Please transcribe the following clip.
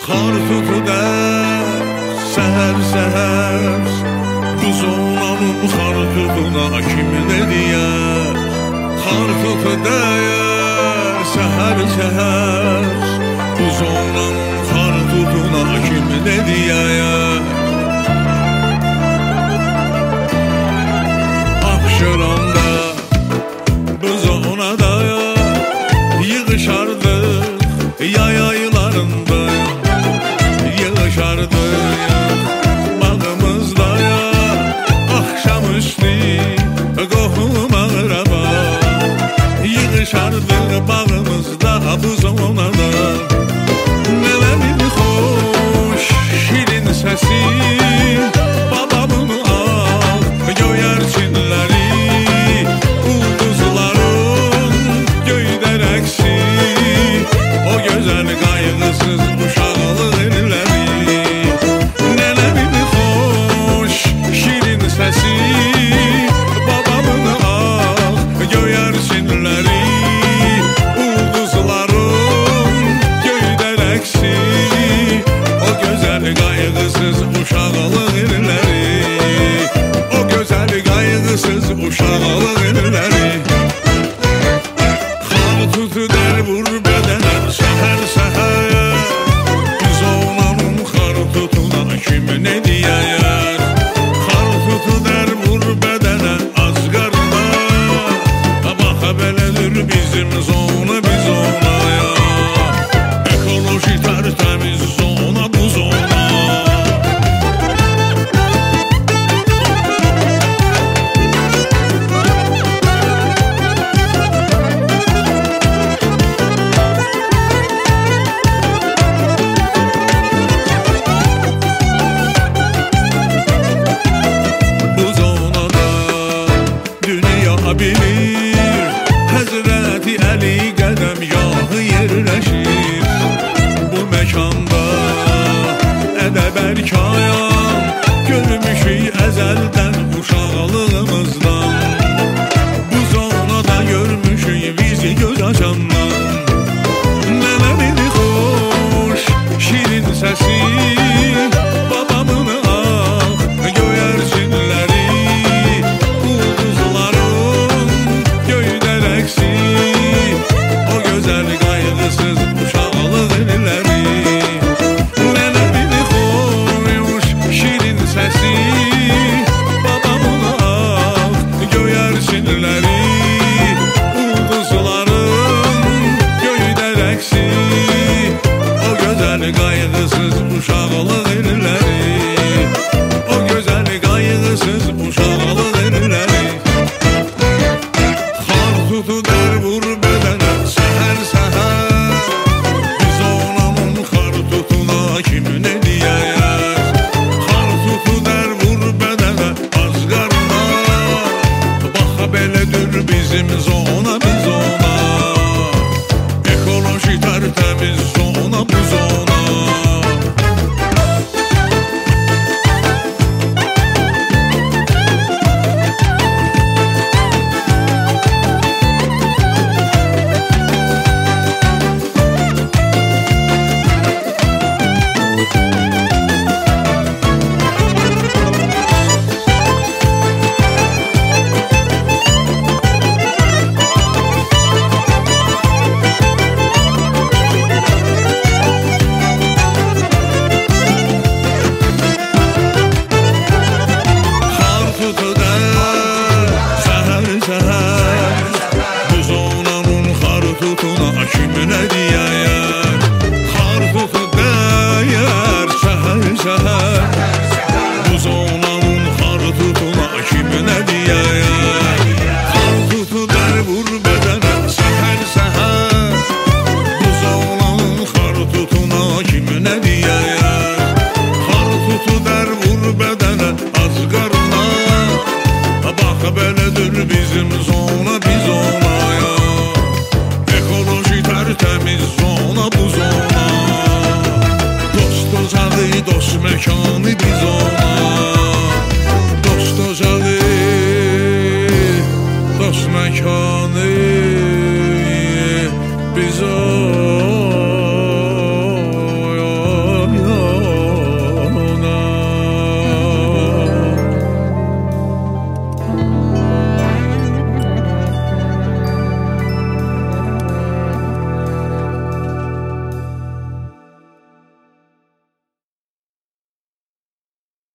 Xar tutuder səhər-səhər, bu zonanın xar tutuna kim ne deyər? Xar tutuder səhər-səhər, bu zonanın xar tutuna kim ne deyər? Abşıranda bu zonada yığışardıq yay aylarında, bağımızda axşamüstü qohum ağraba, yığışardıq bağımızda bu zonada. Nələrin xoş şirin səsi, babamın ağ göyərçinləri, ulduzların göydə rəqsi, o gözəl qayğısız uşaqlıq illəri. Babamın ağ göyərçinləri, ulduzların göydə rəqsi, o gözəl qayğısız uşaqlıq illəri, o gözəl qayğısız uşaqlıq illəri. Xar tutuder vur bədənə səhər-səhər, zonanın xar tutuna kim ne deyər? Tutuder vur bədənə az qarına, baxa belədir bizim zona, biz onaya. Ekoloji tərtəmiz zona, bu zona. Bilir Həzrəti Əli qədəm yağı yerləşir bu məkanda. Ədəb ərkayan görmüşük əzəldən uşaqlığımızdan, bu zonada görmüşük bizi göz açandan. Nələrin xoş şirin səsi, babamın ağ göyərçinləri, o gözəl qayğısız uşaqlıq illəri. Nələrin xoş şirin səsi, babamın ağ göyərçinləri, ulduzların göydə rəqsi, o gözəl qayğısız uşaqlıq illəri, o gözəl qayğısız uşaqlıq illəri. Xar tutuder vur bədənə səhər-səhər, biz onamın xar tutuna kim ne deyər? Xar tutuder vur bədənə az qarına, baxa belədir bizim zona, biz ona. Ekoloji tərtəmiz